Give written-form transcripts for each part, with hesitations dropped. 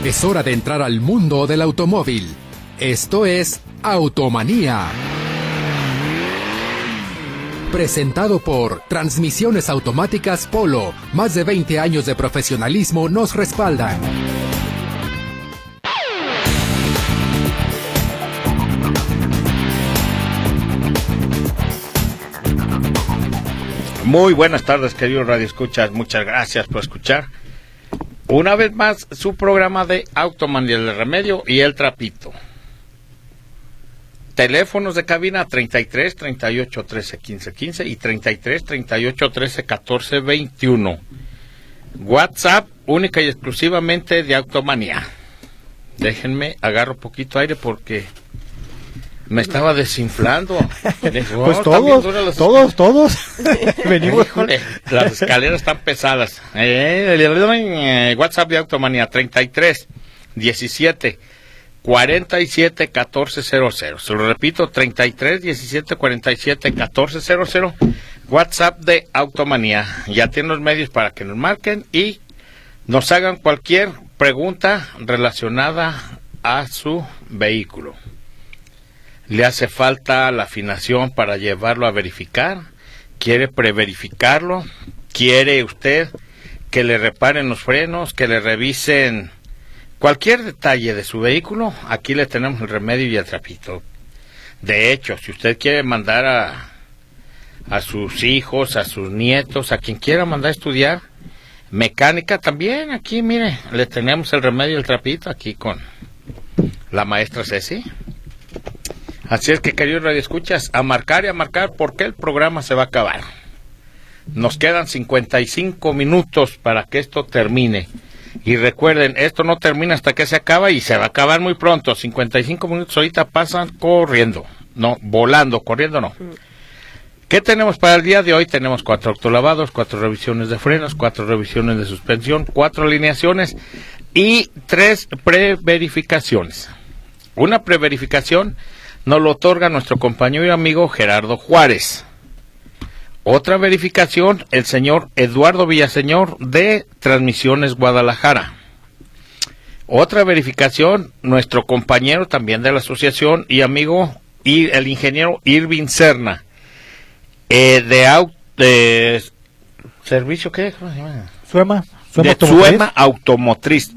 Es hora de entrar al mundo del automóvil. Esto es Automanía. Presentado por Transmisiones Automáticas Polo. Más de 20 años de profesionalismo nos respaldan. Muy buenas tardes, queridos radioescuchas. Muchas gracias por escuchar una vez más su programa de Automanía, el remedio y el trapito. Teléfonos de cabina 33 38 13 15 15 y 33 38 13 14 21. WhatsApp única y exclusivamente de Automanía. Déjenme agarro poquito aire porque me estaba desinflando. Pues todos. Venimos. Híjole, las escaleras están pesadas. WhatsApp de Automanía 33 17 47 14 00. Se lo repito, 33 17 47 14 00. WhatsApp de Automanía. Ya tienen los medios para que nos marquen y nos hagan cualquier pregunta relacionada a su vehículo. ¿Le hace falta la afinación para llevarlo a verificar? ¿Quiere preverificarlo? ¿Quiere usted que le reparen los frenos, que le revisen cualquier detalle de su vehículo? Aquí le tenemos el remedio y el trapito. De hecho, si usted quiere mandar a sus hijos, a sus nietos, a quien quiera mandar a estudiar mecánica, también aquí, mire, le tenemos el remedio y el trapito aquí con la maestra Ceci. Así es que, queridos radioescuchas, a marcar porque el programa se va a acabar. Nos quedan 55 minutos para que esto termine. Y recuerden, esto no termina hasta que se acaba y se va a acabar muy pronto. 55 minutos ahorita pasan corriendo. No, volando, corriendo no. ¿Qué tenemos para el día de hoy? Tenemos 4 autolavados, 4 revisiones de frenos, 4 revisiones de suspensión, 4 alineaciones y 3 preverificaciones. Una preverificación nos lo otorga nuestro compañero y amigo Gerardo Juárez. Otra verificación, el señor Eduardo Villaseñor de Transmisiones Guadalajara. Otra verificación, nuestro compañero también de la asociación y amigo, y el ingeniero Irving Serna. De servicio, ¿qué? ¿Cómo se llama? Suema Automotriz.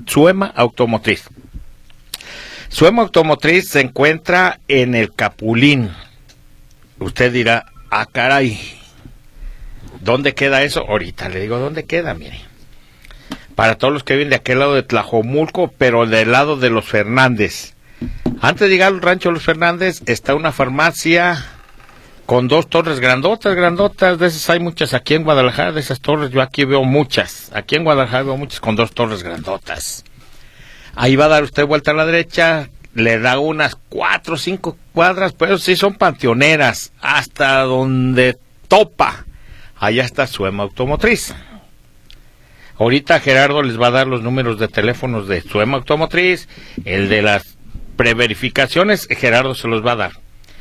Suema Automotriz se encuentra en el Capulín. Usted dirá, ah, caray, ¿dónde queda eso? Ahorita le digo dónde queda, mire. Para todos los que viven de aquel lado de Tlajomulco, pero del lado de los Fernández. Antes de llegar al rancho de los Fernández, está una farmacia con 2 torres grandotas, de esas hay muchas aquí en Guadalajara, de esas torres yo aquí veo muchas. Aquí en Guadalajara veo muchas con 2 torres grandotas. Ahí va a dar usted vuelta a la derecha, le da unas 4 o 5 cuadras, pero sí son panteoneras, hasta donde topa. Allá está Suema Automotriz. Ahorita Gerardo les va a dar los números de teléfonos de Suema Automotriz, el de las preverificaciones, Gerardo se los va a dar.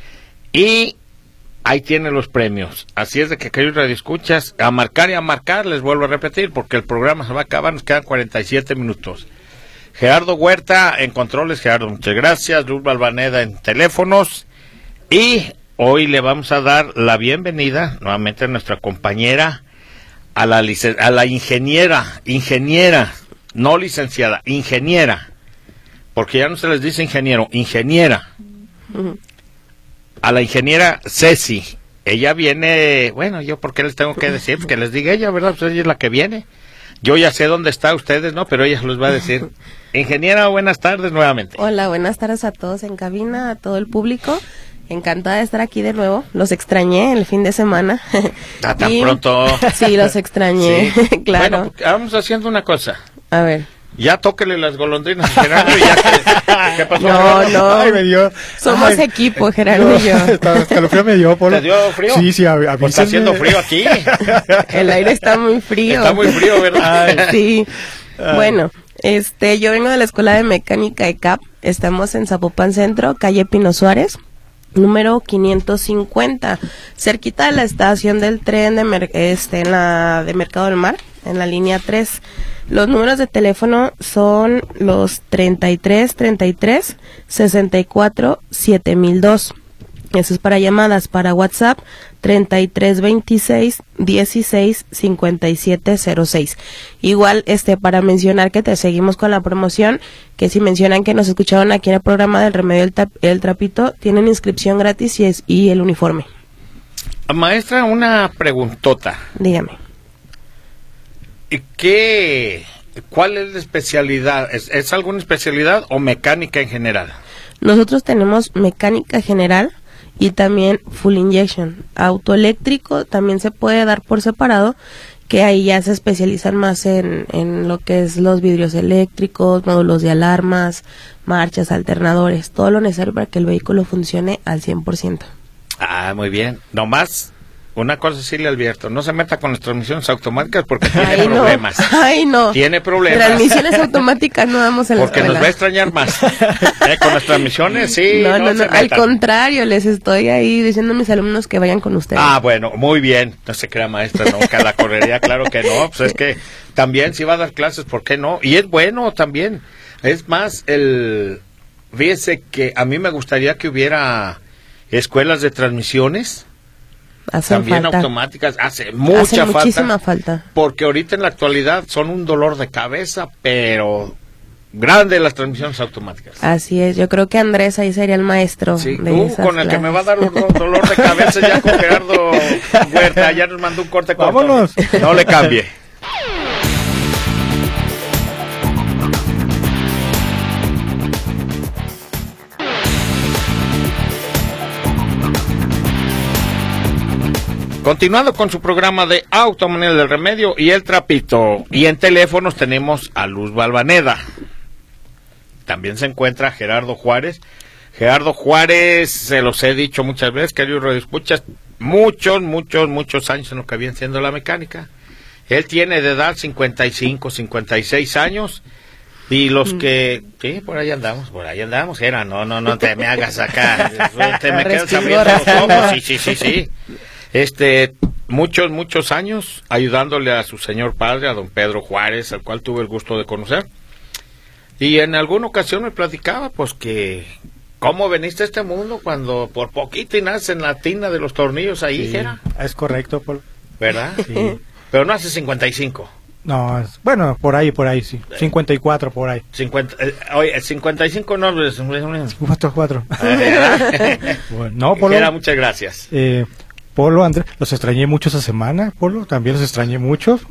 Y ahí tiene los premios. Así es de que, queridos radioescuchas, a marcar, les vuelvo a repetir, porque el programa se va a acabar, nos quedan 47 minutos. Gerardo Huerta en controles. Gerardo, muchas gracias. Luz Balvaneda en teléfonos. Y hoy le vamos a dar la bienvenida nuevamente a nuestra compañera, a la ingeniera, no licenciada, ingeniera, porque ya no se les dice ingeniera. A la ingeniera Ceci. Ella viene, bueno, yo por qué les tengo que decir, pues que les diga ella, ¿verdad? Pues ella es la que viene. Yo ya sé dónde está ustedes, ¿no? Pero ella los va a decir. Ingeniera, buenas tardes nuevamente. Hola, buenas tardes a todos en cabina, a todo el público. Encantada de estar aquí de nuevo. Los extrañé el fin de semana. ¿Tan pronto? Sí, los extrañé, sí. Claro. Bueno, vamos haciendo una cosa. A ver. Ya tóquele las golondrinas a Gerardo y ya ¿qué pasó? No. Ay, me dio. Somos equipo, Gerardo y yo. Escalofrío me dio, Polo. ¿Te dio frío? Sí, avísenme. Pues está haciendo frío aquí. El aire está muy frío. Está muy frío, ¿verdad? Sí. Bueno, yo vengo de la Escuela de Mecánica ECAP. Estamos en Zapopan Centro, calle Pino Suárez. número 550, cerquita de la estación del tren de en la de Mercado del Mar, en la línea 3. Los números de teléfono son los 33 64 7002. Eso es para llamadas. Para WhatsApp, 33 26 57 06. Igual, para mencionar que te seguimos con la promoción, que si mencionan que nos escucharon aquí en el programa del Remedio el Trapito, tienen inscripción gratis y el uniforme. Maestra, una preguntota. Dígame. ¿Cuál es la especialidad? ¿Es alguna especialidad o mecánica en general? Nosotros tenemos mecánica general y también full injection. Autoeléctrico también se puede dar por separado, que ahí ya se especializan más en lo que es los vidrios eléctricos, módulos de alarmas, marchas, alternadores, todo lo necesario para que el vehículo funcione al 100%. Ah, muy bien. Nomás una cosa sí le advierto, no se meta con las transmisiones automáticas porque tiene problemas. Ay, no. Tiene problemas. Transmisiones automáticas no damos en la escuela. Porque nos va a extrañar más. Con las transmisiones sí. No. Al contrario, les estoy ahí diciendo a mis alumnos que vayan con ustedes. Ah, bueno, muy bien. No se crea, maestra, nunca la correría, claro que no. Pues es que también si va a dar clases, ¿por qué no? Y es bueno también. Es más, fíjese que a mí me gustaría que hubiera escuelas de transmisiones. También falta. Automáticas, hace muchísima falta, porque ahorita en la actualidad son un dolor de cabeza, pero grande las transmisiones automáticas. Así es, yo creo que Andrés ahí sería el maestro. Sí, con el que me va a dar un dolor de cabeza ya con Gerardo Huerta, ya nos mandó un corte corto. Vámonos. No le cambie. Continuando con su programa de Automanía del Remedio y el Trapito. Y en teléfonos tenemos a Luz Balvaneda. También se encuentra Gerardo Juárez. Gerardo Juárez, se los he dicho muchas veces, queridos radioescuchas, muchos años en lo que viene siendo la mecánica. Él tiene de edad 55, 56 años. Y los que... Sí, por ahí andamos, Gerardo. No te me hagas acá. Te me quedas abriendo los ojos. Sí. Muchos años ayudándole a su señor padre, a don Pedro Juárez, al cual tuve el gusto de conocer. Y en alguna ocasión me platicaba, pues, que cómo veniste a este mundo cuando por poquito y naces en la tina de los tornillos ahí, sí, Gera. Es correcto, Polo. ¿Verdad? Sí. Pero no hace 55. No, bueno, por ahí, sí. 54 por ahí. 55 no es... 4. Bueno, no, Polo. Gera, muchas gracias. Polo, Andrés, los extrañé mucho esa semana, Polo, también los extrañé mucho.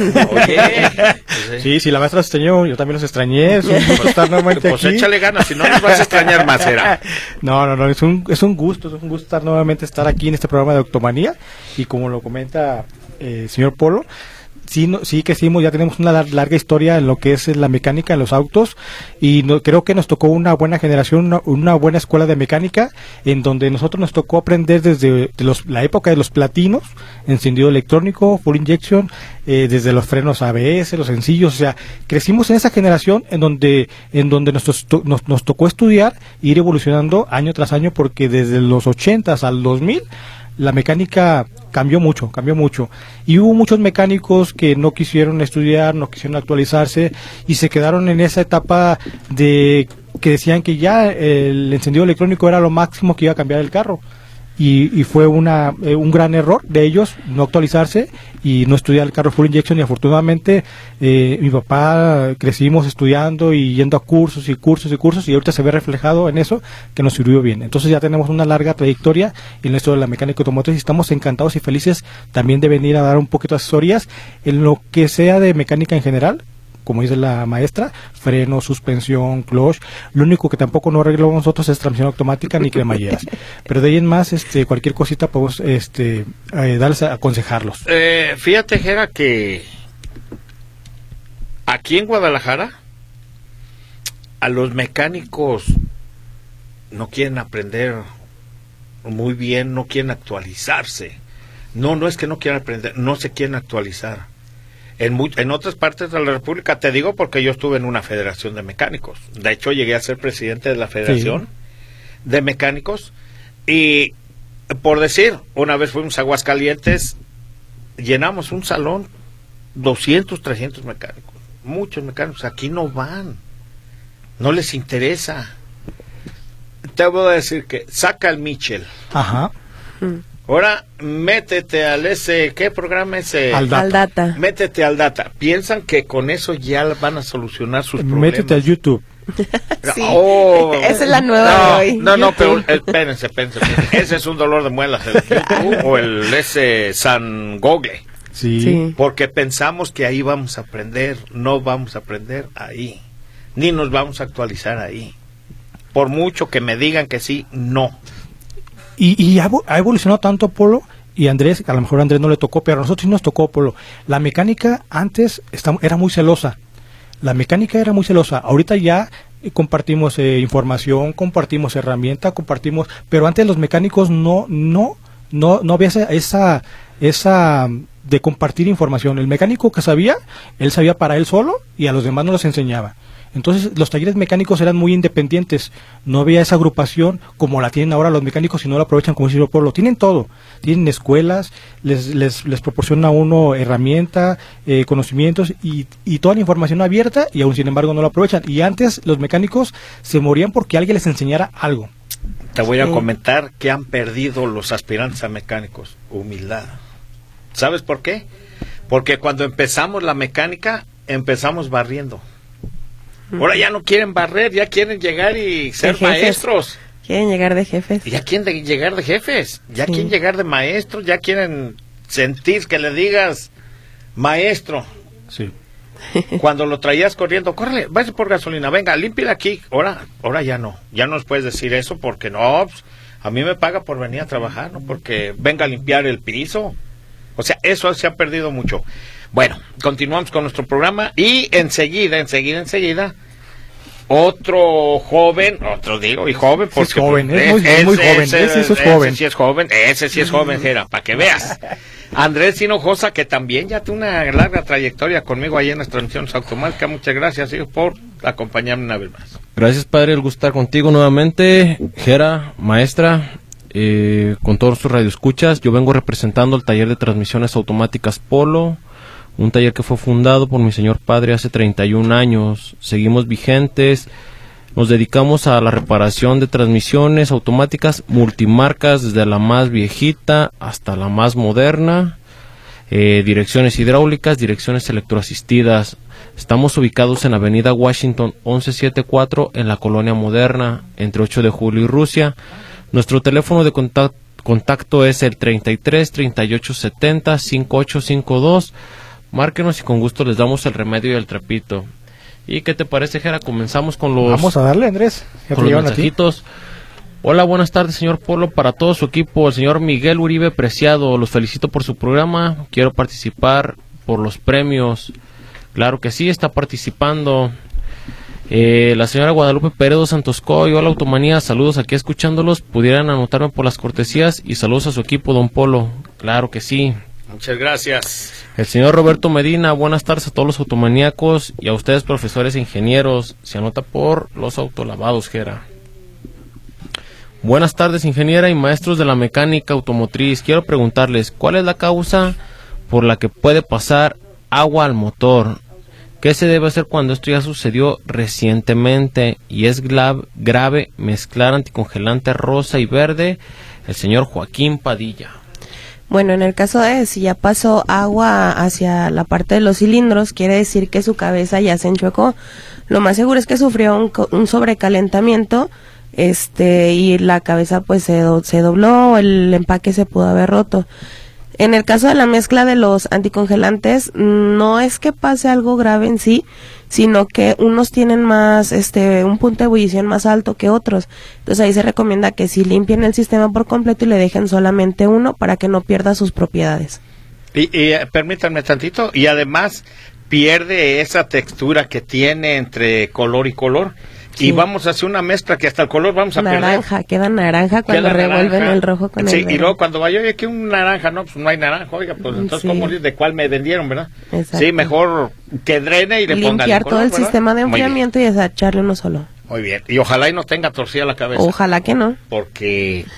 Oye. Sí, la maestra los extrañó, yo también los extrañé, es un gusto estar nuevamente pues aquí. Échale ganas, si no nos vas a extrañar más, Gera. No, es un gusto estar nuevamente aquí en este programa de Automanía, y como lo comenta señor Polo, sí crecimos, ya tenemos una larga historia en lo que es la mecánica en los autos, y creo que nos tocó una buena generación, una buena escuela de mecánica, en donde nosotros nos tocó aprender desde la época de los platinos, encendido electrónico, full injection, desde los frenos ABS, los sencillos, o sea, crecimos en esa generación en donde nos tocó estudiar e ir evolucionando año tras año, porque desde los 80s al 2000 la mecánica cambió mucho, y hubo muchos mecánicos que no quisieron estudiar, no quisieron actualizarse, y se quedaron en esa etapa de que decían que ya el encendido electrónico era lo máximo que iba a cambiar el carro, y fue un gran error de ellos no actualizarse y no estudiar el carro full injection, y afortunadamente mi papá crecimos estudiando y yendo a cursos, y ahorita se ve reflejado en eso, que nos sirvió bien. Entonces ya tenemos una larga trayectoria en esto de la mecánica automotriz, y estamos encantados y felices también de venir a dar un poquito de asesorías en lo que sea de mecánica en general, como dice la maestra, freno, suspensión, clutch. Lo único que tampoco no arreglamos nosotros es transmisión automática ni cremalleras. Pero de ahí en más, cualquier cosita podemos darles a aconsejarlos. Fíjate, Gera, que aquí en Guadalajara a los mecánicos no quieren aprender muy bien, no quieren actualizarse. No es que no quieran aprender, no se quieren actualizar. En otras partes de la República, te digo porque yo estuve en una federación de mecánicos. De hecho, llegué a ser presidente de la federación de mecánicos. Y por decir, una vez fuimos a Aguascalientes, llenamos un salón, 200, 300 mecánicos. Muchos mecánicos aquí no van, no les interesa. Te voy a decir que saca el Mitchell. Ajá. Ahora métete al ¿qué programa es? Al Data. Métete al Data. Piensan que con eso ya van a solucionar sus problemas. Métete al YouTube. Sí. Esa es la nueva de hoy. No, pero espérense. Ese es un dolor de muelas, el YouTube o el San Google. Sí. Porque pensamos que ahí vamos a aprender. No vamos a aprender ahí. Ni nos vamos a actualizar ahí. Por mucho que me digan que sí, no. Y ha evolucionado tanto, Polo, y Andrés, a lo mejor a Andrés no le tocó, pero a nosotros sí nos tocó, Polo. La mecánica antes era muy celosa. Ahorita ya compartimos información, compartimos herramientas, pero antes los mecánicos no había esa de compartir información. El mecánico que sabía, él sabía para él solo y a los demás no los enseñaba. Entonces los talleres mecánicos eran muy independientes, no había esa agrupación como la tienen ahora los mecánicos y no la aprovechan como decirlo por lo. Tienen todo, tienen escuelas, les proporciona a uno herramientas, conocimientos y toda la información abierta y aún sin embargo no la aprovechan. Y antes los mecánicos se morían porque alguien les enseñara algo. Te voy a comentar que han perdido los aspirantes a mecánicos, humildad. ¿Sabes por qué? Porque cuando empezamos la mecánica, empezamos barriendo. Ahora ya no quieren barrer, ya quieren llegar y ser maestros. Quieren llegar de jefes. Ya quieren llegar de jefes, ya quieren llegar de maestros, ya quieren sentir que le digas maestro. Sí. Cuando lo traías corriendo, córrele, váyase por gasolina, venga, límpiala aquí. Ahora ya no nos puedes decir eso porque no, pues, a mí me paga por venir a trabajar, no porque venga a limpiar el piso. O sea, eso se ha perdido mucho. Bueno, continuamos con nuestro programa y enseguida, otro joven, y joven, porque es joven, es muy joven, ese sí es joven, Jera, para que veas. Andrés Hinojosa, que también ya tiene una larga trayectoria conmigo ahí en las transmisiones automáticas. Muchas gracias, hijo, por acompañarme una vez más. Gracias, padre, el gusto estar contigo nuevamente, Jera, maestra. Con todos sus radioescuchas, yo vengo representando el taller de transmisiones automáticas Polo, un taller que fue fundado por mi señor padre hace 31 años. Seguimos vigentes, nos dedicamos a la reparación de transmisiones automáticas multimarcas, desde la más viejita hasta la más moderna, direcciones hidráulicas, direcciones electroasistidas. Estamos ubicados en Avenida Washington 1174 en la Colonia Moderna, entre 8 de julio y Rusia. Nuestro teléfono de contacto es el 33 38 70 5852. Márquenos y con gusto les damos el remedio y el trapito. ¿Y qué te parece, Jera? Comenzamos con los... Vamos a darle, Andrés. Con los mensajitos. Hola, buenas tardes, señor Polo. Para todo su equipo, el señor Miguel Uribe Preciado. Los felicito por su programa. Quiero participar por los premios. Claro que sí, está participando. La señora Guadalupe Peredo Santoscoy, hola Automanía, saludos aquí escuchándolos, pudieran anotarme por las cortesías y saludos a su equipo, don Polo. Claro que sí. Muchas gracias. El señor Roberto Medina, buenas tardes a todos los automaníacos y a ustedes profesores e ingenieros, se anota por los autolavados, Jera. Buenas tardes, ingeniera y maestros de la mecánica automotriz, quiero preguntarles, ¿cuál es la causa por la que puede pasar agua al motor? ¿Qué se debe hacer cuando esto ya sucedió recientemente y es grave mezclar anticongelante rosa y verde? El señor Joaquín Padilla. Bueno, en el caso de si ya pasó agua hacia la parte de los cilindros, quiere decir que su cabeza ya se enchuecó. Lo más seguro es que sufrió un sobrecalentamiento, y la cabeza pues se dobló, el empaque se pudo haber roto. En el caso de la mezcla de los anticongelantes, no es que pase algo grave en sí, sino que unos tienen más, un punto de ebullición más alto que otros. Entonces ahí se recomienda que si limpien el sistema por completo y le dejen solamente uno para que no pierda sus propiedades. Y permítanme tantito, y además pierde esa textura que tiene entre color y color. Sí. Y vamos a hacer una mezcla que hasta el color vamos a naranja, queda naranja cuando revuelven el rojo con el verde. Y luego cuando vaya, oye, aquí un naranja, no, pues no hay naranja, oiga, pues entonces ¿cómo de cuál me vendieron, verdad? Exacto. Sí, mejor que drene y le pongan limpiar todo el sistema de enfriamiento y echarle uno solo. Muy bien, y ojalá y no tenga torcida la cabeza. Ojalá que no. Porque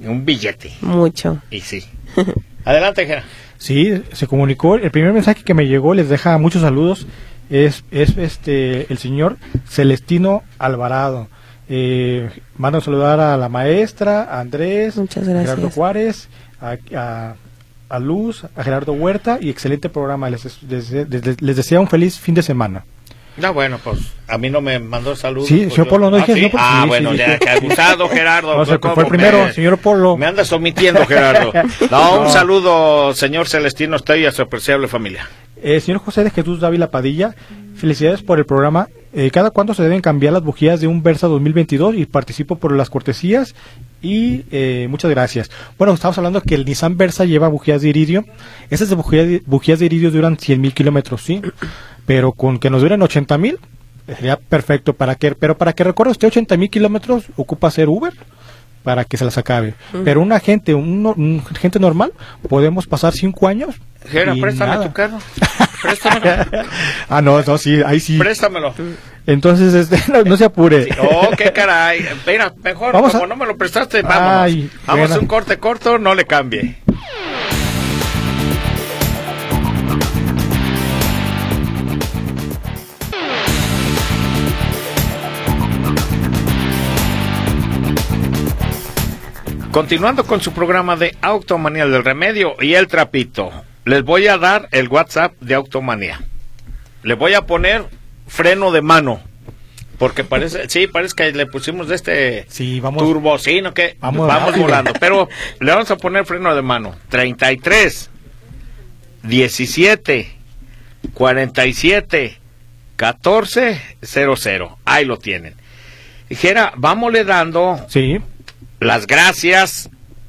Un billete. Mucho. Y sí. Adelante, Jera. Sí, se comunicó. El primer mensaje que me llegó, les deja muchos saludos, es el señor Celestino Alvarado. Mando a saludar a la maestra, a Andrés, Muchas a gracias. Gerardo Juárez, a Luz, a Gerardo Huerta, y excelente programa. Les desea un feliz fin de semana. No, bueno, pues a mí no me mandó saludos. Sí, pues, señor Polo, no dije, ¿sí? no, pues, sí, bueno, sí, ya, sí. que abusado, Gerardo. No, se ¿Cómo fue el primero, señor Polo. Me andas omitiendo, Gerardo. No, un saludo, señor Celestino, usted y a su apreciable familia. Señor José de Jesús Dávila Padilla, felicidades por el programa. ¿Cada cuándo se deben cambiar las bujías de un Versa 2022? Y participo por las cortesías y muchas gracias. Bueno, estamos hablando que el Nissan Versa lleva bujías de iridio. Esas bujías de iridio duran 100,000 kilómetros, sí, pero con que nos duren 80,000 sería perfecto. Pero para que recorra usted 80,000 kilómetros ocupa hacer Uber para que se las acabe. Pero un gente normal podemos pasar 5 años. Gera, y préstame nada. tu carro. Préstamelo. No, sí, ahí sí. Préstamelo. Entonces, no se apure. Sí. Oh, qué caray. Mira, mejor, Vamos como a- no me lo prestaste, vámonos. Ay, Vamos bueno. a un corte corto, no le cambie. Continuando con su programa de Automanía del Remedio y el Trapito, les voy a dar el WhatsApp de Automanía. Le voy a poner freno de mano, porque parece que le pusimos de este Sí, vamos. turbocino que Vamos vamos rápido. volando, pero le vamos a poner freno de mano. 33 17 47 14 00. Ahí lo tienen. Dijera, vámosle dando Sí, las gracias,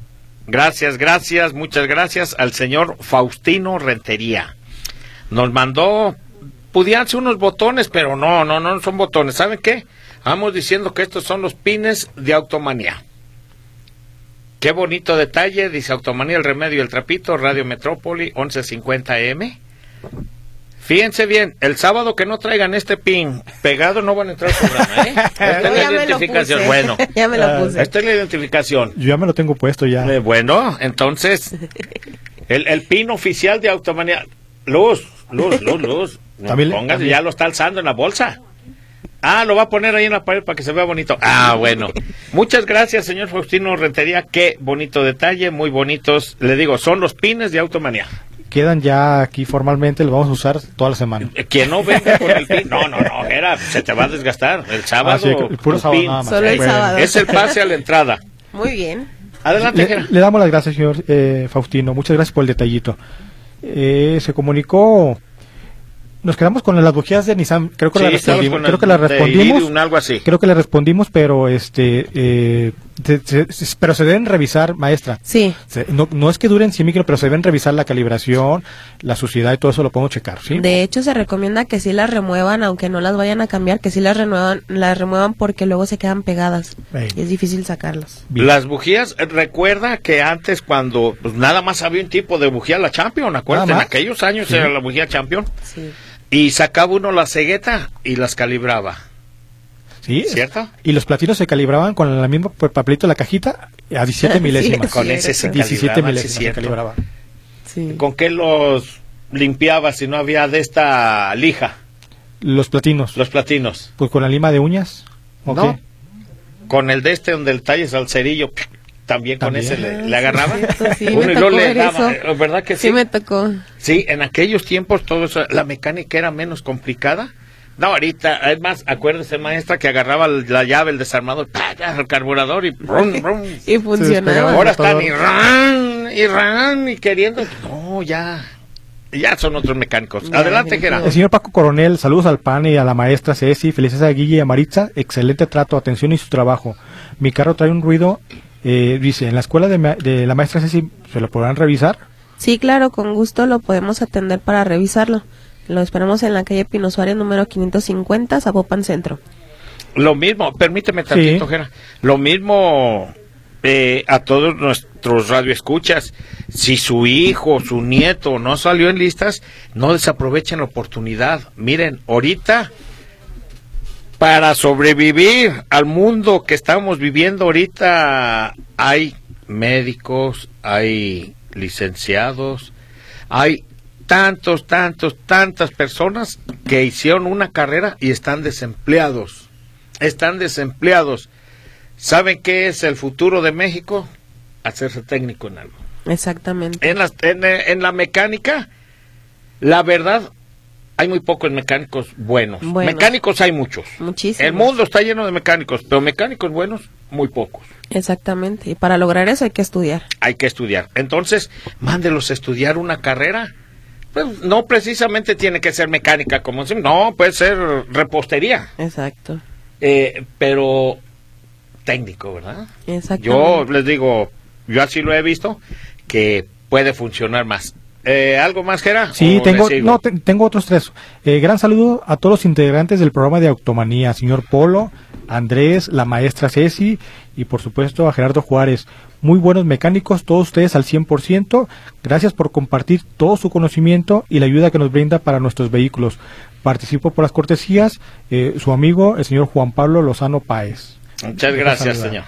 muchas gracias al señor Faustino Rentería. Nos mandó, podían ser unos botones, pero no son botones. ¿Saben qué? Vamos diciendo que estos son los pines de Automanía. Qué bonito detalle, dice Automanía, el Remedio y el Trapito, Radio Metrópoli, 1150 AM. Fíjense bien, el sábado que no traigan este pin pegado no van a entrar al programa, ¿eh? Esta es Ya la me lo identificación. puse. Bueno, Ya me lo puse. esta es la identificación. yo ya me lo tengo puesto ya. Bueno, entonces, el pin oficial de Automanía. Luz. También- Póngase, también. ya lo está alzando en la bolsa. Lo va a poner ahí en la pared para que se vea bonito. Bueno. Muchas gracias, señor Faustino Rentería. Qué bonito detalle, muy bonitos. Le digo, son los pines de Automanía. Quedan ya aquí formalmente, los vamos a usar toda la semana. Quien no venga con el pin, no, era, se te va a desgastar. El sábado, Sí, el puro tu sábado pin. nada más. Solo el Bueno. sábado. Es el pase a la entrada. Muy bien. Adelante, Jera. Le damos las gracias, señor Faustino. Muchas gracias por el detallito. Se comunicó. Nos quedamos con las bujías de Nissan. Creo que Sí, las estamos respondimos. con Creo el que las de respondimos. Iridium, algo así. Creo que le respondimos, pero pero se deben revisar, maestra. Sí. No es que duren 100 micro, pero se deben revisar la calibración, la suciedad y todo eso lo podemos checar, ¿sí? De hecho, se recomienda que sí las remuevan, aunque no las vayan a cambiar, que sí las remuevan porque luego se quedan pegadas. Ey. Y es difícil sacarlas. Bien. Las bujías, recuerda que antes cuando pues, nada más había un tipo de bujía, la Champion, acuérdate, en Nada más. aquellos años Sí. era la bujía Champion, Sí. y sacaba uno la cegueta y las calibraba, ¿Sí? ¿cierto? Y los platinos se calibraban con el mismo papelito de la cajita a 17 milésimas. Con Sí, ese es se cierto. 17 calibraba, sí, milésimas se cierto. calibraba. Sí. ¿Con qué los limpiaba si no había de esta lija, Los platinos, los platinos? pues con la lima de uñas. ¿O No. qué? Con el de este donde el talles al cerillo, también con También. ese le agarraba. Sí, Uno me y tocó luego le ver daba, eso. ¿verdad que sí? Sí, me tocó. Sí, en aquellos tiempos todo eso, la mecánica era menos complicada. No, ahorita, además, acuérdese, maestra, que agarraba la llave, el desarmador, el carburador y brum, brum. Y funcionaba. despegaba. Ahora están Todo. y queriendo. No, ya son otros mecánicos. Ya, Adelante, definitivo. Gerardo. El señor Paco Coronel, saludos al PAN y a la maestra Ceci, felicidades a Guille y a Maritza, excelente trato, atención y su trabajo. Mi carro trae un ruido, dice, en la escuela de la maestra Ceci, ¿se lo podrán revisar? Sí, claro, con gusto lo podemos atender para revisarlo. Lo esperamos en la calle Pino Suárez, número 550, Zapopan Centro. Lo mismo, permíteme tantito, Sí. Gerardo. Lo mismo a todos nuestros radioescuchas. Si su hijo, su nieto no salió en listas, no desaprovechen la oportunidad. Miren, ahorita, para sobrevivir al mundo que estamos viviendo ahorita, hay médicos, hay licenciados, hay tantas personas que hicieron una carrera y están desempleados. ¿Saben qué es el futuro de México? Hacerse técnico en algo. Exactamente. En la mecánica, la verdad, hay muy pocos mecánicos buenos. Mecánicos hay muchos. Muchísimos. El mundo está lleno de mecánicos, pero mecánicos buenos, muy pocos. Exactamente. Y para lograr eso hay que estudiar. Entonces, mándelos a estudiar una carrera. Pues no precisamente tiene que ser mecánica, no, puede ser repostería. Exacto. Pero técnico, ¿verdad? Exactamente. Yo les digo, yo así lo he visto, que puede funcionar más. ¿Algo más, Gera? Sí, tengo otros 3. Gran saludo a todos los integrantes del programa de Automanía, señor Polo, Andrés, la maestra Ceci y por supuesto a Gerardo Juárez. Muy buenos mecánicos, todos ustedes al 100%. Gracias por compartir todo su conocimiento y la ayuda que nos brinda para nuestros vehículos. Participo por las cortesías, su amigo, el señor Juan Pablo Lozano Páez. Muchas gracias, señor.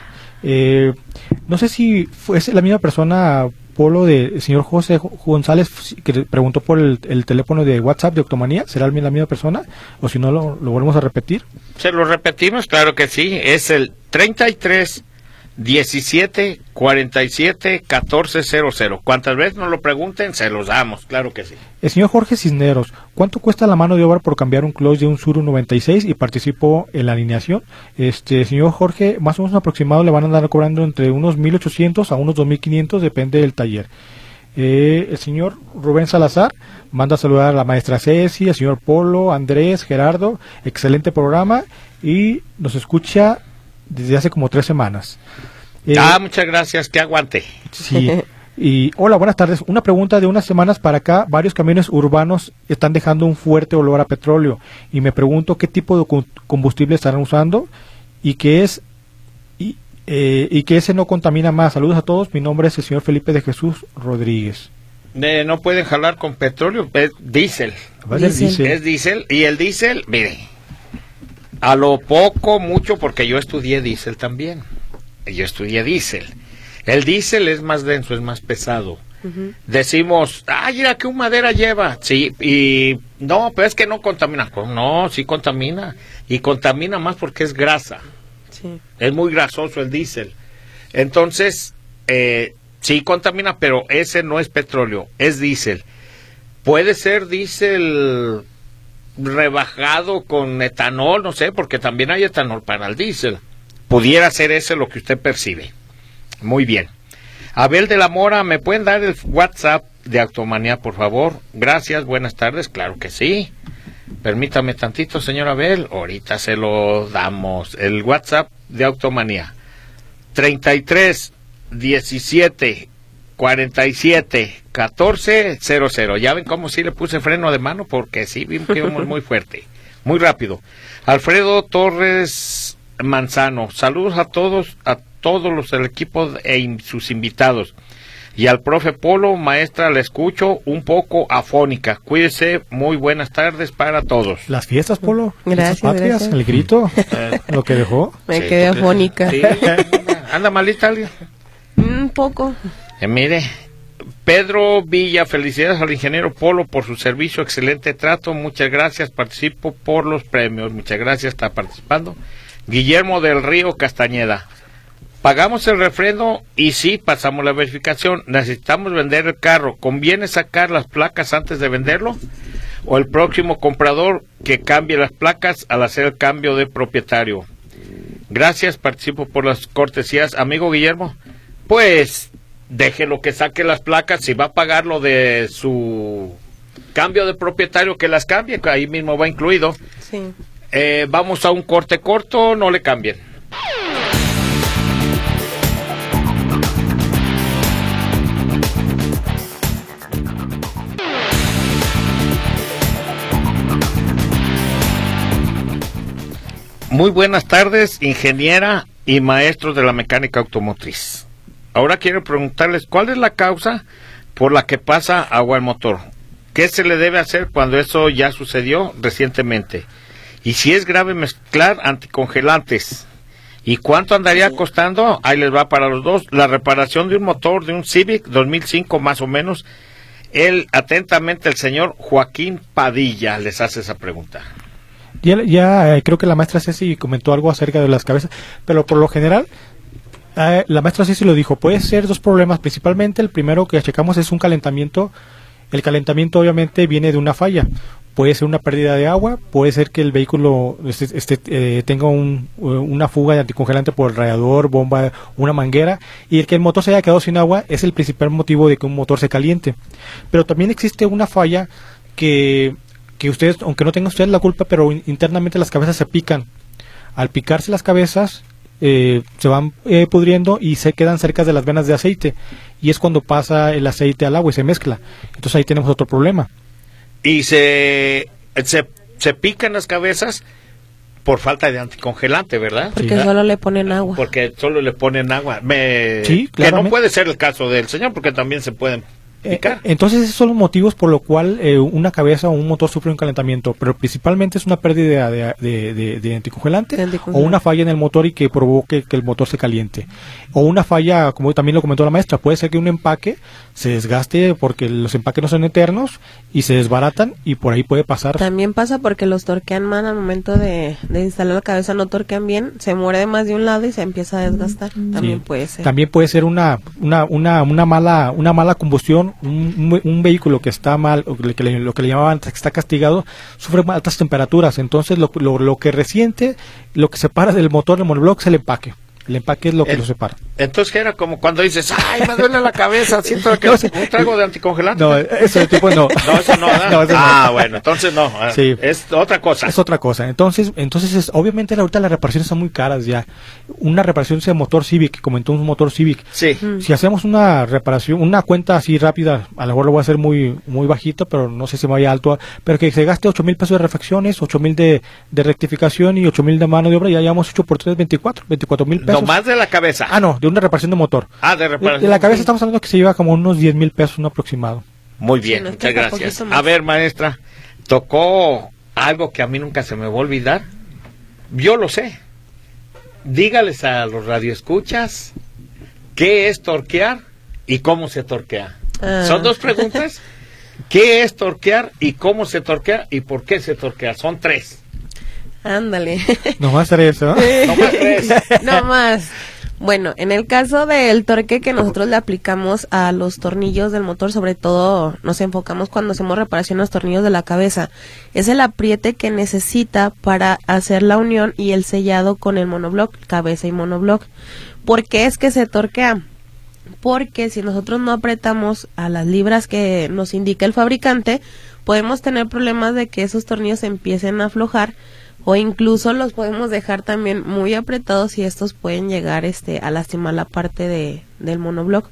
No sé si fue la misma persona, Polo, del señor José González, que preguntó por el teléfono de WhatsApp de Octomanía. ¿Será la misma persona? O si no, lo volvemos a repetir. Se lo repetimos, claro que sí. Es el 33 17 47 1400. Cuantas veces nos lo pregunten, se los damos, claro que sí. El señor Jorge Cisneros, ¿cuánto cuesta la mano de obra por cambiar un clutch de un Suru 96 y participo en la alineación? Señor Jorge, más o menos aproximado le van a andar cobrando entre unos 1,800 a unos 2,500, depende del taller. El señor Rubén Salazar manda a saludar a la maestra Ceci, al señor Polo, Andrés, Gerardo, excelente programa y nos escucha desde hace como 3 semanas. Muchas gracias, que aguante. Sí. Y hola, buenas tardes. Una pregunta: de unas semanas para acá, varios camiones urbanos están dejando un fuerte olor a petróleo y me pregunto qué tipo de combustible estarán usando y que ese no contamina más. Saludos a todos. Mi nombre es el señor Felipe de Jesús Rodríguez. No pueden jalar con petróleo, es diésel. Es diésel y el diésel, mire, a lo poco, mucho, porque yo estudié diésel también. El diésel es más denso, es más pesado. Uh-huh. Decimos, mira qué humadera lleva. Sí, y no, pero es que no contamina. No, sí contamina. Y contamina más porque es grasa. Sí. Es muy grasoso el diésel. Entonces, sí contamina, pero ese no es petróleo, es diésel. Puede ser diésel rebajado con etanol, no sé, porque también hay etanol para el diésel. Pudiera ser ese lo que usted percibe. Muy bien. Abel de la Mora, ¿me pueden dar el WhatsApp de Automanía, por favor? Gracias, buenas tardes, claro que sí. Permítame tantito, señor Abel, ahorita se lo damos. El WhatsApp de Automanía, 33 17 47 1400. Ya ven cómo sí le puse freno de mano, porque sí, vimos que íbamos muy fuerte, muy rápido. Alfredo Torres Manzano, saludos a todos los del equipo e sus invitados. Y al profe Polo, maestra, la escucho un poco afónica. Cuídese, muy buenas tardes para todos. Las fiestas, Polo. Gracias, patrias, gracias. El grito, lo que dejó. Me quedé afónica. Sí, anda malita alguien. Un poco. Mire, Pedro Villa, felicidades al ingeniero Polo por su servicio, excelente trato, muchas gracias, participo por los premios, muchas gracias, está participando. Guillermo del Río Castañeda, pagamos el refrendo y sí, pasamos la verificación, necesitamos vender el carro, ¿conviene sacar las placas antes de venderlo? ¿O el próximo comprador que cambie las placas al hacer el cambio de propietario? Gracias, participo por las cortesías. Amigo Guillermo, pues déjelo que saque las placas, si va a pagar lo de su cambio de propietario, que las cambie, que ahí mismo va incluido. Sí. Vamos a un corte corto, no le cambien. Muy buenas tardes, ingeniera y maestros de la mecánica automotriz. Ahora quiero preguntarles, ¿cuál es la causa por la que pasa agua al motor? ¿Qué se le debe hacer cuando eso ya sucedió recientemente? Y si es grave, mezclar anticongelantes ¿Y cuánto andaría costando? Ahí les va para los dos. La reparación de un motor de un Civic 2005 más o menos. Atentamente, el señor Joaquín Padilla les hace esa pregunta. Ya creo que la maestra Ceci comentó algo acerca de las cabezas, pero por lo general, la maestra Ceci lo dijo, puede ser dos problemas. Principalmente el primero que checamos es un calentamiento. El calentamiento obviamente viene de una falla. Puede ser una pérdida de agua, puede ser que el vehículo tenga una fuga de anticongelante por el radiador, bomba, una manguera, y el que el motor se haya quedado sin agua es el principal motivo de que un motor se caliente. Pero también existe una falla que ustedes, aunque no tengan ustedes la culpa, pero internamente las cabezas se pican. Al picarse las cabezas, se van pudriendo y se quedan cerca de las venas de aceite, y es cuando pasa el aceite al agua y se mezcla. Entonces ahí tenemos otro problema. Y se pican las cabezas por falta de anticongelante, ¿verdad? Porque solo le ponen agua. Porque solo le ponen agua. Sí, que no puede ser el caso del señor, porque también se pueden picar. Entonces esos son los motivos por lo cual una cabeza o un motor sufre un calentamiento, pero principalmente es una pérdida de anticongelante o una falla en el motor y que provoque que el motor se caliente. O una falla, como también lo comentó la maestra, puede ser que un empaque se desgaste porque los empaques no son eternos y se desbaratan, y por ahí puede pasar. También pasa porque los torquean mal al momento de instalar la cabeza, no torquean bien, se muerde más de un lado y se empieza a desgastar. También puede ser. También puede ser una mala combustión. Un vehículo que está mal, lo que le llamaban que está castigado, sufre altas temperaturas. Entonces lo que resiente, lo que separa del motor del monobloc es el empaque. El empaque es lo que lo separa. Entonces era como cuando dices, ay, me duele la cabeza, siento que un trago de anticongelante. No, ese tipo no. No, eso no, ¿verdad? No, eso no. Bueno, entonces no. Sí. Es otra cosa. Es otra cosa. Entonces obviamente ahorita las reparaciones son muy caras ya. Una reparación de motor Civic, comentó un motor Civic. Sí. Si hacemos una reparación, una cuenta así rápida, a lo mejor lo voy a hacer muy bajito, pero no sé si me vaya alto, pero que se gaste 8,000 pesos de refacciones, 8,000 de rectificación y 8,000 de mano de obra, ya hayamos hecho por 3, 24,000 pesos. No más de la cabeza. No, de una reparación de motor. De reparación. De la cabeza estamos hablando que se lleva como unos 10,000 pesos, un aproximado. Muy bien, Sí, muchas gracias. A ver, maestra, tocó algo que a mí nunca se me va a olvidar. Yo lo sé. Dígales a los radioescuchas qué es torquear y cómo se torquea. Son dos preguntas. ¿Qué es torquear y cómo se torquea y por qué se torquea? Son tres. Ándale. No más tres, ¿no? No más tres. No más. Bueno, en el caso del torque que nosotros le aplicamos a los tornillos del motor, sobre todo nos enfocamos cuando hacemos reparación a los tornillos de la cabeza, es el apriete que necesita para hacer la unión y el sellado con el monobloc, cabeza y monobloc. ¿Por qué es que se torquea? Porque si nosotros no apretamos a las libras que nos indica el fabricante, podemos tener problemas de que esos tornillos empiecen a aflojar, o incluso los podemos dejar también muy apretados y estos pueden llegar a lastimar la parte del monobloc.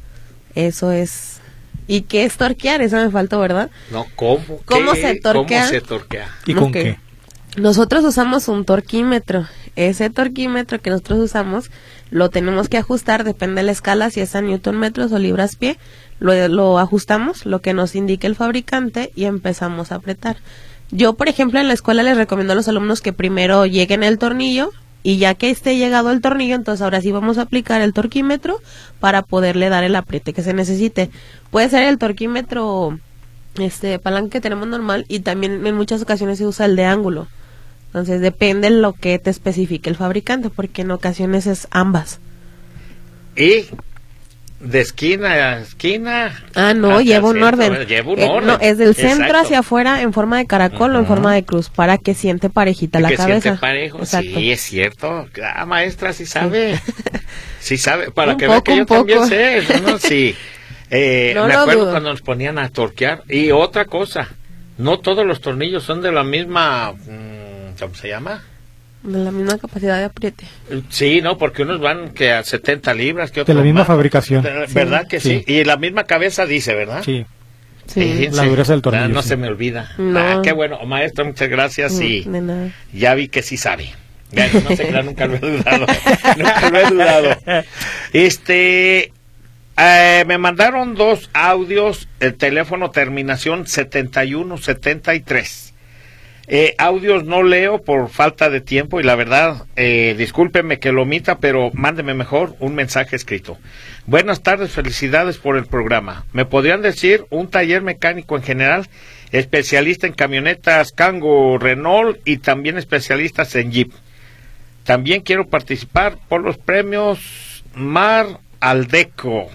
Eso es. ¿Y qué es torquear? Eso me faltó, ¿verdad? No, ¿cómo? ¿Cómo se torquea? ¿Cómo se torquea? ¿Y con qué? Nosotros usamos un torquímetro. Ese torquímetro que nosotros usamos lo tenemos que ajustar, depende de la escala, si es a newton metros o libras pie. Lo ajustamos, lo que nos indique el fabricante, y empezamos a apretar. Yo, por ejemplo, en la escuela les recomiendo a los alumnos que primero lleguen el tornillo, y ya que esté llegado el tornillo, entonces ahora sí vamos a aplicar el torquímetro para poderle dar el apriete que se necesite. Puede ser el torquímetro palanca que tenemos normal, y también en muchas ocasiones se usa el de ángulo. Entonces depende de lo que te especifique el fabricante, porque en ocasiones es ambas. Y de esquina a esquina. No, lleva un orden. Lleva un orden. No, es del centro Exacto. hacia afuera en forma de caracol o en forma de cruz, para que siente parejita la cabeza. Siente parejo. Exacto. Sí, es cierto. Maestra, sí sabe. Sí sabe, para Un que vea poco, que yo un poco. también sé. ¿No? Sí. No me lo acuerdo dudo. cuando nos ponían a torquear. Y otra cosa, no todos los tornillos son de la misma... ¿cómo se llama? De la misma capacidad de apriete. Sí, no, porque unos van que a 70 libras, que De otros la misma más. fabricación. ¿Verdad que sí? Sí. Y la misma cabeza dice, ¿verdad? Sí. Sí. Fíjense, La dureza del tornillo, No sí. se me olvida. No. Qué bueno. Maestra, muchas gracias. Y De nada. ya vi que sí sabe. Ya, no se crea, nunca lo he dudado. Nunca lo he dudado. Me mandaron 2 audios. El teléfono terminación 7173. Audios no leo por falta de tiempo y la verdad, discúlpeme que lo omita, pero mándeme mejor un mensaje escrito. Buenas tardes, felicidades por el programa. ¿Me podrían decir un taller mecánico en general, especialista en camionetas Kangoo, Renault y también especialistas en Jeep? También quiero participar por los premios Mar Aldeco.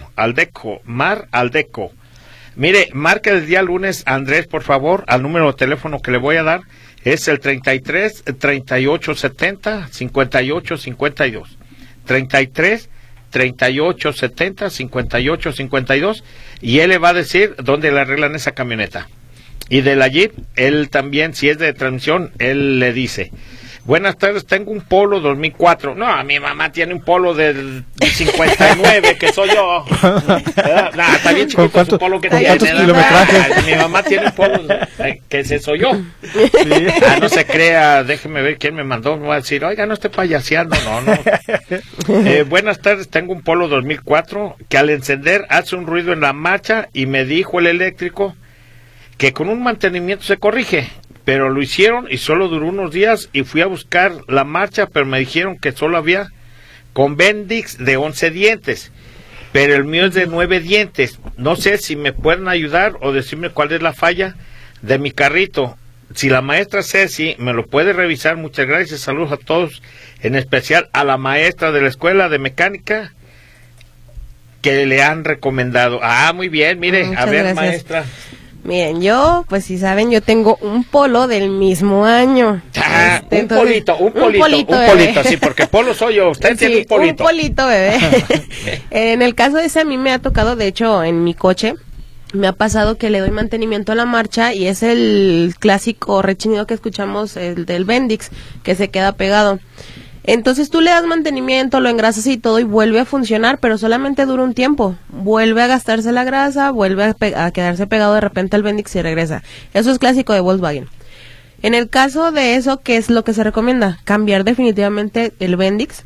Mire, marque el día lunes, Andrés, por favor, al número de teléfono que le voy a dar. Es el 33 38 70 58 52. 33 38 70 58 52. Y él le va a decir dónde le arreglan esa camioneta. Y de la Jeep, él también, si es de transmisión, él le dice: buenas tardes, tengo un Polo 2004. No, mi mamá tiene un Polo del 59, que soy yo. Nah, está bien chiquito su Polo que tiene. ¿Cuántos kilometrajes? Mi mamá tiene un Polo que ese soy yo. Sí. No se crea, déjeme ver quién me mandó. Me va a decir, oiga, no esté payaseando. No. Buenas tardes, tengo un Polo 2004 que al encender hace un ruido en la marcha y me dijo el eléctrico que con un mantenimiento se corrige. Pero lo hicieron y solo duró unos días y fui a buscar la marcha, pero me dijeron que solo había con Bendix de 11 dientes, pero el mío es de 9 dientes. No sé si me pueden ayudar o decirme cuál es la falla de mi carrito. Si la maestra Ceci me lo puede revisar, muchas gracias, saludos a todos, en especial a la maestra de la escuela de mecánica que le han recomendado. Muy bien, mire, muchas a ver, gracias. Maestra. Miren, yo, pues si saben, yo tengo un Polo del mismo año. Un polito, sí, porque Polo soy yo, usted tiene un polito. Un polito, bebé. En el caso de ese a mí me ha tocado, de hecho, en mi coche, me ha pasado que le doy mantenimiento a la marcha y es el clásico rechinido que escuchamos, el del Bendix, que se queda pegado. Entonces tú le das mantenimiento, lo engrasas y todo y vuelve a funcionar, pero solamente dura un tiempo. Vuelve a gastarse la grasa, vuelve a quedarse pegado de repente al Bendix y regresa. Eso es clásico de Volkswagen. En el caso de eso, ¿qué es lo que se recomienda? Cambiar definitivamente el Bendix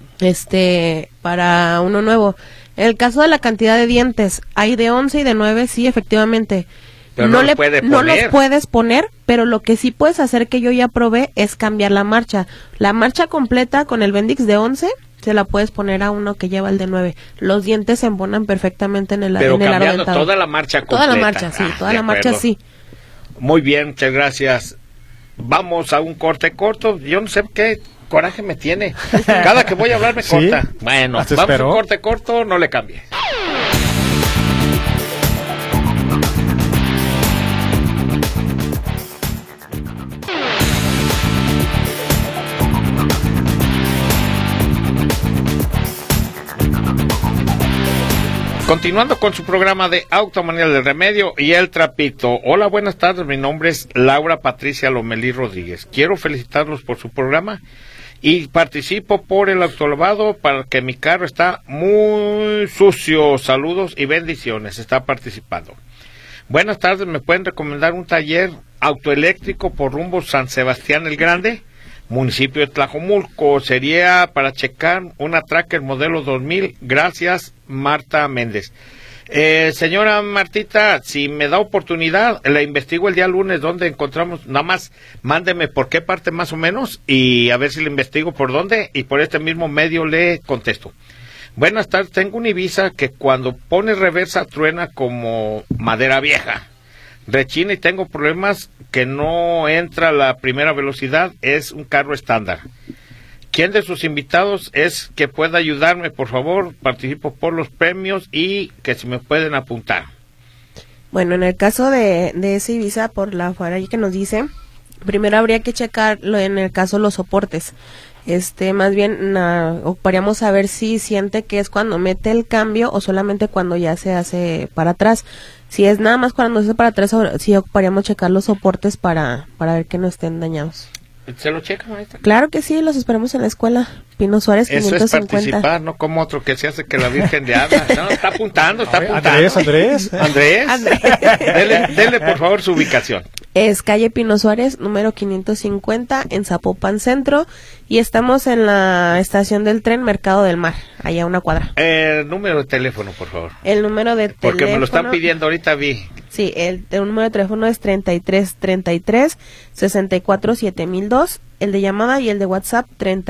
para uno nuevo. En el caso de la cantidad de dientes, hay de 11 y de 9, sí, efectivamente. Pero no los puedes poner, pero lo que sí puedes hacer, que yo ya probé, es cambiar la marcha. La marcha completa con el Bendix de 11 se la puedes poner a uno que lleva el de 9. Los dientes se embonan perfectamente en el aro dentado. Pero cambiando toda la marcha completa. Toda la marcha, sí, toda la marcha, sí. Muy bien, muchas gracias. Vamos a un corte corto. Yo no sé qué coraje me tiene. Cada que voy a hablar me corta. Bueno, vamos a un corte corto, no le cambie. Continuando con su programa de Automanía del Remedio y el Trapito. Hola, buenas tardes, mi nombre es Laura Patricia Lomelí Rodríguez. Quiero felicitarlos por su programa y participo por el autolavado para que mi carro está muy sucio. Saludos y bendiciones, está participando. Buenas tardes, ¿me pueden recomendar un taller autoeléctrico por rumbo San Sebastián el Grande? Municipio de Tlajomulco, sería para checar una Tracker modelo 2000, gracias, Marta Méndez. Señora Martita, si me da oportunidad, la investigo el día lunes donde encontramos, nada más mándeme por qué parte más o menos y a ver si le investigo por dónde y por este mismo medio le contesto. Buenas tardes, tengo un Ibiza que cuando pone reversa truena como madera vieja. Rechina y tengo problemas que no entra la primera velocidad, es un carro estándar. ¿Quién de sus invitados es que pueda ayudarme, por favor? Participo por los premios y que si me pueden apuntar. Bueno, en el caso de ese Ibiza, por la fuera que nos dice, primero habría que checarlo en el caso de los soportes. Más bien ocuparíamos saber si siente que es cuando mete el cambio o solamente cuando ya se hace para atrás. Si es nada más cuando se hace para atrás, sí ocuparíamos checar los soportes para ver que no estén dañados. ¿Se lo checa, maestra? Claro que sí, los esperamos en la escuela. Pino Suárez 550. Eso es participar, no como otro que se hace que la Virgen le habla. No, está apuntando. Andrés. Dele por favor su ubicación. Es calle Pino Suárez, número 550, en Zapopan Centro, y estamos en la estación del tren Mercado del Mar, allá a una cuadra. El número de teléfono, por favor. El número de Porque teléfono. me lo están pidiendo, ahorita vi. Sí, el número de teléfono es 3333-647002, el de llamada y el de WhatsApp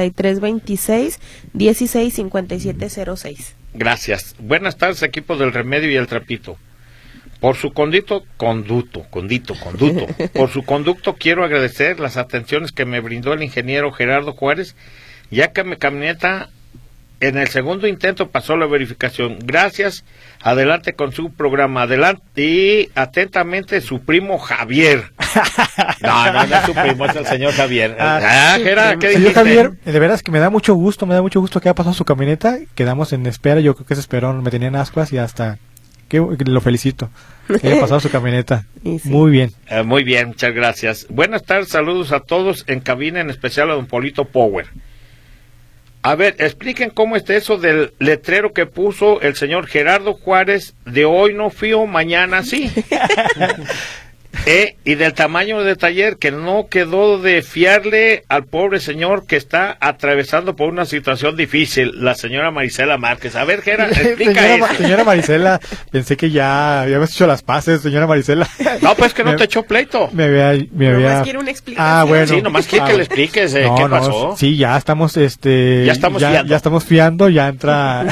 3326-165706. Gracias. Buenas tardes, equipo del Remedio y el Trapito. Por su conducto, por su conducto quiero agradecer las atenciones que me brindó el ingeniero Gerardo Juárez, ya que mi camioneta en el segundo intento pasó la verificación. Gracias, adelante con su programa, adelante, y atentamente su primo Javier. No es su primo, es el señor Javier. Gerardo, ¿qué dijiste? Señor Javier, de veras que me da mucho gusto que haya pasado su camioneta, quedamos en espera, yo creo que se esperó, me tenían ascuas y hasta... que lo felicito, que haya pasado su camioneta. Sí. Muy bien. Muy bien, muchas gracias. Buenas tardes, saludos a todos en cabina, en especial a don Polito Power. A ver, expliquen cómo está eso del letrero que puso el señor Gerardo Juárez de hoy no fío, mañana sí. Y del tamaño del taller, que no quedó de fiarle al pobre señor que está atravesando por una situación difícil, la señora Marisela Márquez. A ver, Gerardo, explica eso. Señora Marisela, pensé que ya habíamos hecho las paces, señora Marisela. No, pues que no te echó pleito. Me había... Nomás quiero una explicación. Ah, bueno. Sí, nomás quiere que le expliques qué pasó. Sí, ya estamos, ya estamos fiando. Ya estamos fiando, ya entra...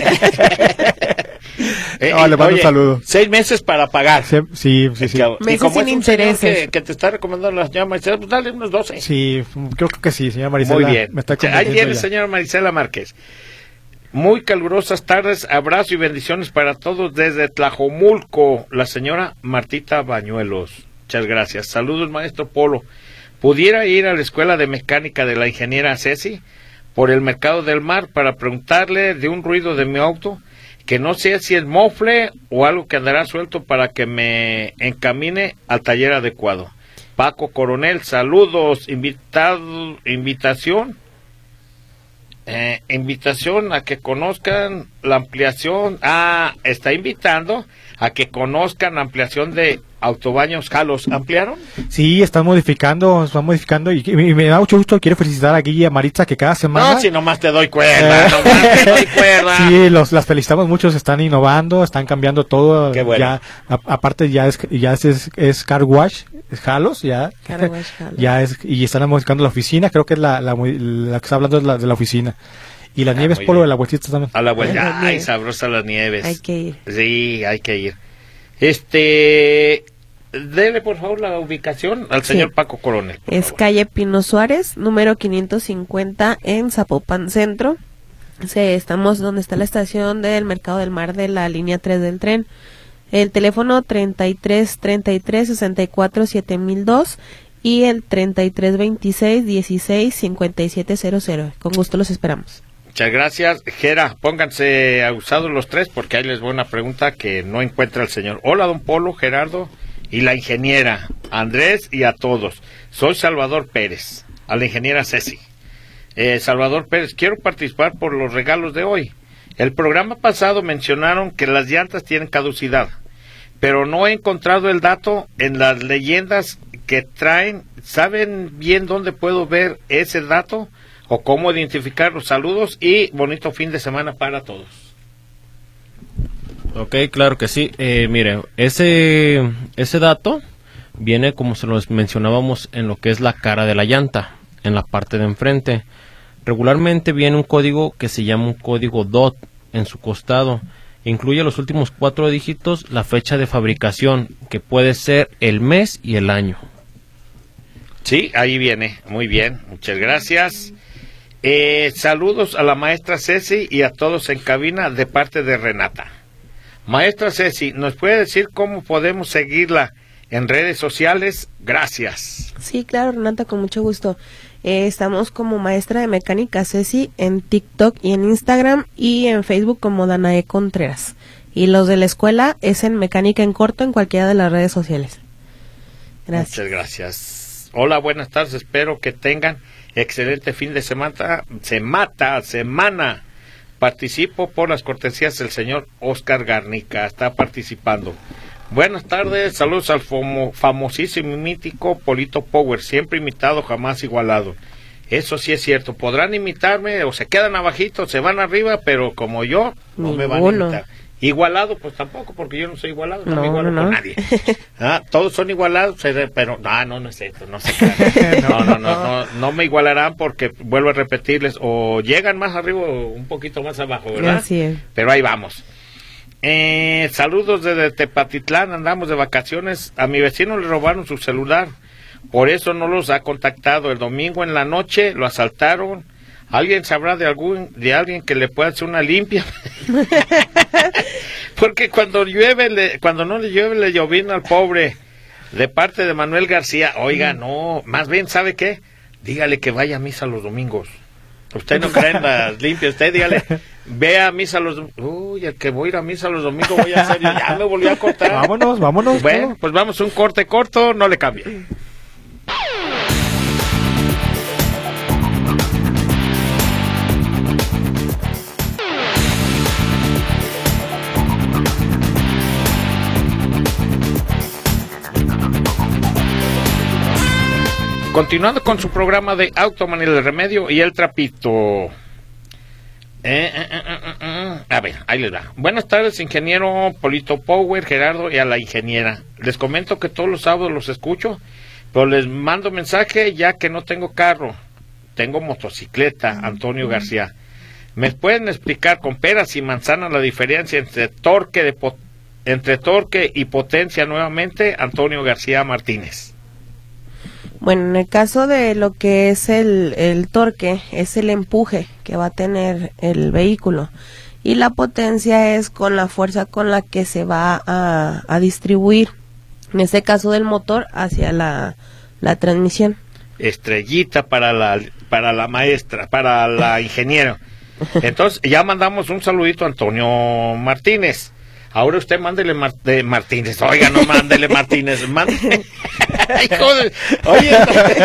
le mando un saludo. 6 meses para pagar. Sí. Meses Y como sin es un señor intereses. que te está recomendando la señora Marisela, pues dale unos 12. Sí, creo que sí, señora Marisela. Muy bien. Me está Ahí tiene, ya. señora Marisela Márquez. Muy calurosas tardes, abrazo y bendiciones para todos desde Tlajomulco, la señora Martita Bañuelos. Muchas gracias. Saludos, maestro Polo. ¿Pudiera ir a la escuela de mecánica de la ingeniera Ceci por el Mercado del Mar para preguntarle de un ruido de mi auto? Que no sé si es mofle o algo que andará suelto para que me encamine al taller adecuado. Paco Coronel, saludos, invitación a que conozcan la ampliación. Está invitando a que conozcan la ampliación de Autobaños Jalos. ¿Ampliaron? Sí, están modificando y me da mucho gusto. Quiero felicitar a Guille y a Maritza que cada semana... No, si nomás te doy cuerda, Sí, las felicitamos mucho, se están innovando, están cambiando todo. Qué bueno. Ya, aparte ya es car wash, es Jalos, ya. Car wash, Jalos. Ya es, y están modificando la oficina, creo que es la que está hablando es de la oficina. Y las nieves muy Polo bien. de la vueltita también. A la vuelta. Las Ay, nieves. sabrosa las nieves. Hay que ir. Sí, hay que ir. Dele por favor la ubicación al Sí. señor Paco Coronel. por Es favor. calle Pino Suárez, número 550 en Zapopan Centro. Estamos donde está la estación del Mercado del Mar de la línea 3 del tren. El teléfono 3333-647002 y el 3326-165700. Con gusto los esperamos. Muchas gracias. Gera, pónganse abusados los tres porque ahí les voy a una pregunta que no encuentra el señor. Hola, don Polo, Gerardo y la ingeniera, Andrés y a todos. Soy Salvador Pérez, a la ingeniera Ceci. Salvador Pérez, quiero participar por los regalos de hoy. El programa pasado mencionaron que las llantas tienen caducidad, pero no he encontrado el dato en las leyendas que traen. ¿Saben bien dónde puedo ver ese dato? ¿O cómo identificar los saludos? Y bonito fin de semana para todos. Ok, claro que sí. Mire, ese dato viene como se los mencionábamos en lo que es la cara de la llanta, en la parte de enfrente. Regularmente viene un código que se llama un código DOT en su costado. Incluye los últimos 4 dígitos, la fecha de fabricación, que puede ser el mes y el año. Sí, ahí viene. Muy bien, muchas gracias. Saludos a la maestra Ceci y a todos en cabina de parte de Renata. Maestra Ceci, ¿nos puede decir cómo podemos seguirla en redes sociales? Gracias. Sí, claro, Renata, con mucho gusto. Estamos como maestra de mecánica Ceci en TikTok y en Instagram y en Facebook como Danae Contreras. Y los de la escuela es en Mecánica en Corto en cualquiera de las redes sociales. Gracias. Muchas gracias. Hola, buenas tardes. Espero que tengan excelente fin de semana. Participo por las cortesías del señor Oscar Garnica. Está participando. Buenas tardes. Saludos al famosísimo y mítico Polito Power. Siempre imitado, jamás igualado. Eso sí es cierto. Podrán imitarme o se quedan abajito, se van arriba, pero como yo, no me van a Ninguno. imitar. Igualado, pues tampoco, porque yo no soy igualado, no me No, igualo no, con no. nadie. Todos son igualados, pero no es cierto, no se crean. No me igualarán porque, vuelvo a repetirles, o llegan más arriba o un poquito más abajo, ¿verdad? Así es. Pero ahí vamos. Saludos desde Tepatitlán, andamos de vacaciones. A mi vecino le robaron su celular, por eso no los ha contactado. El domingo en la noche lo asaltaron. ¿Alguien sabrá de alguien que le pueda hacer una limpia? Porque cuando no le llueve, le llovina al pobre. De parte de Manuel García. Oiga, no, más bien, ¿sabe qué? Dígale que vaya a misa los domingos. Usted no cree en las limpias, usted dígale, ve a misa los domingos. Uy, el que voy a ir a misa los domingos voy a hacer yo. Ya me volví a cortar. Vámonos. Bueno, pues vamos a un corte corto, no le cambie. Continuando con su programa de Automanía del Remedio y el Trapito. A ver, ahí les va. Buenas tardes, ingeniero Polito Power, Gerardo y a la ingeniera. Les comento que todos los sábados los escucho, pero les mando mensaje ya que no tengo carro. Tengo motocicleta, Antonio García. ¿Me pueden explicar con peras y manzanas la diferencia entre torque y potencia nuevamente? Antonio García Martínez. Bueno, en el caso de lo que es el torque, es el empuje que va a tener el vehículo. Y la potencia es con la fuerza con la que se va a distribuir, en este caso del motor, hacia la transmisión. Estrellita para la maestra, para la ingeniera. Entonces, ya mandamos un saludito a Antonio Martínez. Ahora usted mándele Martínez. Oiga, no mándele Martínez. Oye,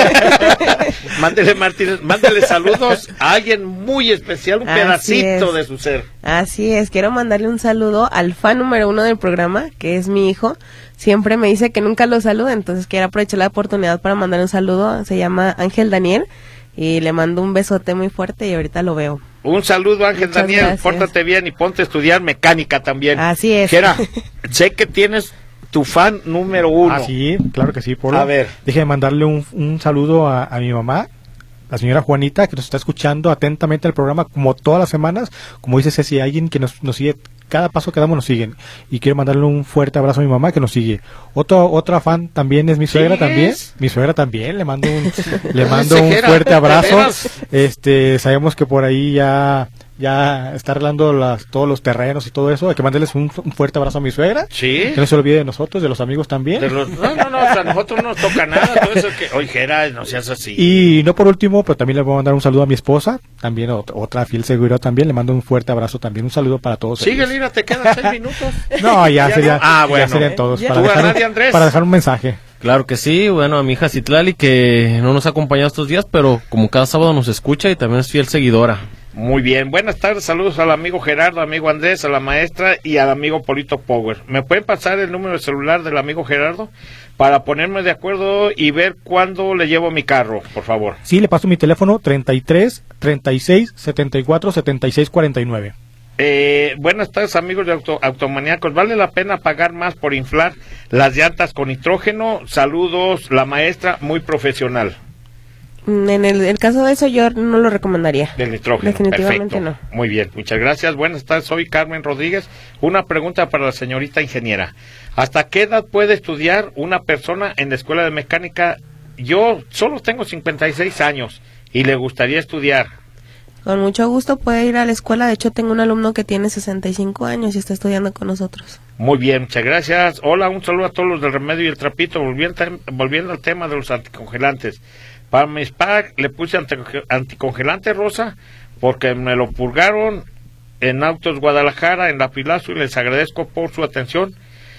mándele Martínez. Mándele saludos a alguien muy especial, un pedacito de su ser. Así es. Quiero mandarle un saludo al fan número 1 del programa, que es mi hijo. Siempre me dice que nunca lo saluda, entonces quiero aprovechar la oportunidad para mandarle un saludo. Se llama Ángel Daniel y le mando un besote muy fuerte y ahorita lo veo. Un saludo, Ángel Muchas Daniel, gracias. pórtate bien y ponte a estudiar mecánica también. Así es. Gera, sé que tienes tu fan número 1. Ah, sí, claro que sí, Polo. A ver. Déjeme mandarle un saludo a mi mamá, la señora Juanita, que nos está escuchando atentamente el programa como todas las semanas. Como dice Ceci, alguien que nos sigue, cada paso que damos nos siguen. Y quiero mandarle un fuerte abrazo a mi mamá que nos sigue. Otra fan también es mi suegra también. Mi suegra también, le mando un fuerte abrazo. Sabemos que por ahí ya está arreglando todos los terrenos y todo eso. Hay que mandarles un fuerte abrazo a mi suegra. Sí. Que no se olvide de nosotros, de los amigos también. No, o sea, a nosotros no nos toca nada. Todo eso que, oye, Gera, no seas así. Y no por último, pero también le voy a mandar un saludo a mi esposa, también otra fiel seguidora también. Le mando un fuerte abrazo también, un saludo para todos. Sigue, ellos. Lira, te quedan 6 minutos. No, ya serían todos. Ya. Para dejar un mensaje. Claro que sí, bueno, a mi hija Citlali, que no nos ha acompañado estos días, pero como cada sábado nos escucha y también es fiel seguidora. Muy bien, buenas tardes, saludos al amigo Gerardo, amigo Andrés, a la maestra y al amigo Polito Power. ¿Me pueden pasar el número de celular del amigo Gerardo para ponerme de acuerdo y ver cuándo le llevo mi carro, por favor? Sí, le paso mi teléfono 33 36 74 76 49. Buenas tardes, amigos de Automaníacos. ¿Vale la pena pagar más por inflar las llantas con nitrógeno? Saludos, la maestra, muy profesional. En el caso de eso yo no lo recomendaría. Del nitrógeno. Definitivamente perfecto. no. Muy bien, muchas gracias. Buenas tardes, soy Carmen Rodríguez. Una pregunta para la señorita ingeniera. ¿Hasta qué edad puede estudiar una persona en la escuela de mecánica? Yo solo tengo 56 años y le gustaría estudiar. Con mucho gusto puede ir a la escuela. De hecho, tengo un alumno que tiene 65 años y está estudiando con nosotros. Muy bien, muchas gracias. Hola, un saludo a todos los del Remedio y el Trapito. Volviendo al tema de los anticongelantes. Para mi spa le puse anticongelante rosa porque me lo purgaron en Autos Guadalajara, en La Pilazo, y les agradezco por su atención.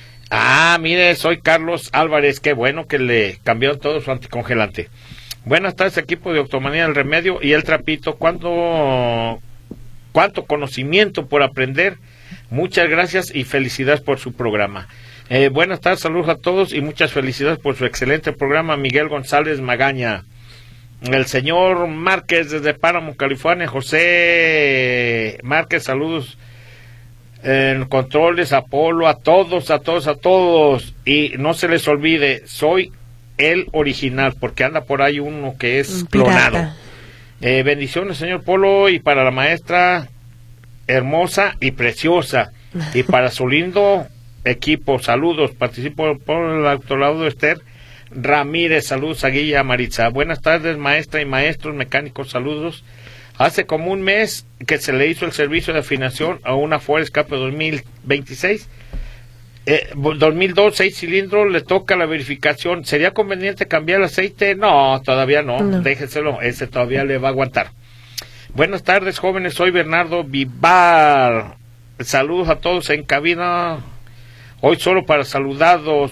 Mire, soy Carlos Álvarez. Qué bueno que le cambiaron todo su anticongelante. Buenas tardes, equipo de Automanía del Remedio y el Trapito. ¿Cuánto conocimiento por aprender? Muchas gracias y felicidades por su programa. Buenas tardes, saludos a todos y muchas felicidades por su excelente programa. Miguel González Magaña. El señor Márquez desde Páramo, California. José Márquez, saludos. en controles, a Polo, a todos. Y no se les olvide, soy el original, porque anda por ahí uno que es clonado. Bendiciones, señor Polo, y para la maestra hermosa y preciosa, y para su lindo equipo, saludos. Participo por el autolado de Esther Ramírez, saludos a Guilla Maritza. Buenas tardes, maestra y maestros mecánicos, saludos. Hace como un mes que se le hizo el servicio de afinación a una Ford Escape 2026. 2002, 6 cilindros, le toca la verificación. ¿Sería conveniente cambiar el aceite? No, todavía no. Déjeselo, ese todavía le va a aguantar. Buenas tardes, jóvenes, soy Bernardo Vivar. Saludos a todos en cabina. Hoy solo para saludarlos,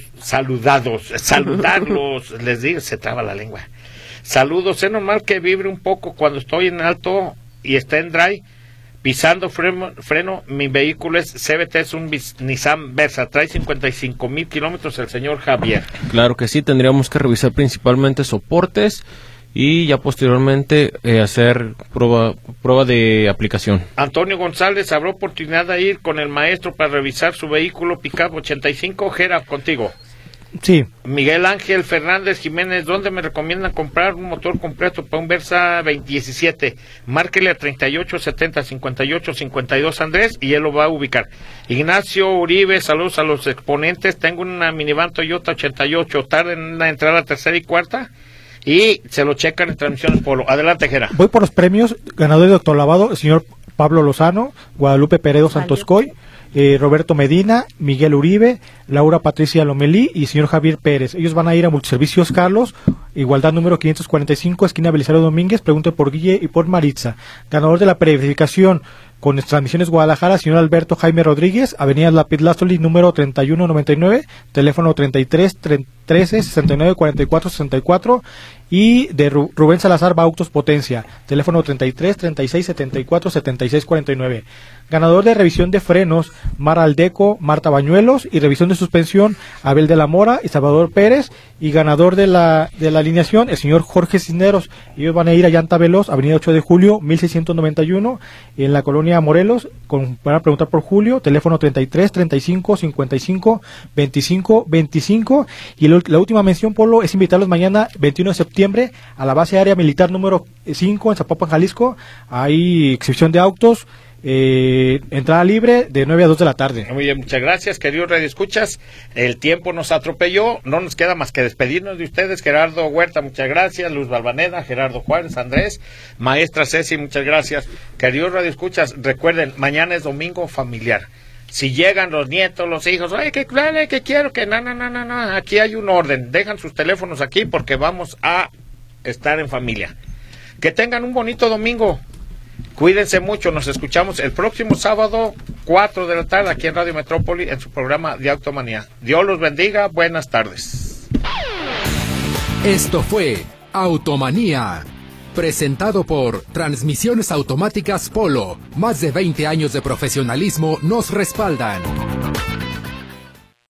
les digo, se traba la lengua. Saludos, es normal que vibre un poco cuando estoy en alto y está en dry. Pisando freno, mi vehículo es CVT, es un Nissan Versa, trae 55,000 kilómetros el señor Javier. Claro que sí, tendríamos que revisar principalmente soportes y ya posteriormente hacer prueba de aplicación. Antonio González, ¿habrá oportunidad de ir con el maestro para revisar su vehículo Pickup 85? Gera, contigo. Sí. Miguel Ángel Fernández Jiménez, ¿dónde me recomiendan comprar un motor completo para un Versa 2017? Márquele a 3870-5852 Andrés y él lo va a ubicar. Ignacio Uribe, saludos a los exponentes. Tengo una minivan Toyota 88, tarde en la entrada tercera y cuarta y se lo checan en Transmisiones Polo. Adelante, Jera. Voy por los premios. Ganador de Doctor Lavado, el señor Pablo Lozano, Guadalupe Peredo Santoscoy, Roberto Medina, Miguel Uribe, Laura Patricia Lomelí y señor Javier Pérez. Ellos van a ir a Multiservicios Carlos, Igualdad número 545, esquina Belisario Domínguez. Pregunte por Guille y por Maritza. Ganador de la verificación con Transmisiones Guadalajara, señor Alberto Jaime Rodríguez, Avenida Lapid Lázuli, número 3199, teléfono 33 13 69 44 64, y de Rubén Salazar Bautos Potencia, teléfono 33 36 74 76 49. Ganador de revisión de frenos, Mara Aldeco, Marta Bañuelos, y revisión de suspensión, Abel de la Mora y Salvador Pérez, y ganador de la alineación, el señor Jorge Cisneros. Ellos van a ir a Llanta Veloz, Avenida 8 de Julio, 1691, en la colonia Morelos. Van a preguntar por Julio, teléfono 33 35 55 25 25. Y la última mención, Polo, es invitarlos mañana, 21 de septiembre, a la base aérea militar número 5 en Zapopan, Jalisco. Hay exhibición de autos. Entrada libre de 9 a 2 de la tarde. Muy bien, muchas gracias, queridos radioescuchas. El tiempo nos atropelló, no nos queda más que despedirnos de ustedes. Gerardo Huerta, muchas gracias. Luz Balvaneda, Gerardo Juárez, Andrés, maestra Ceci, muchas gracias. Queridos radioescuchas, recuerden, mañana es domingo familiar. Si llegan los nietos, los hijos, ay, que quiero, que no, aquí hay un orden. Dejan sus teléfonos aquí porque vamos a estar en familia. Que tengan un bonito domingo. Cuídense mucho, nos escuchamos el próximo sábado, 4 de la tarde, aquí en Radio Metrópoli, en su programa de Automanía. Dios los bendiga, buenas tardes. Esto fue Automanía, presentado por Transmisiones Automáticas Polo. Más de 20 años de profesionalismo nos respaldan.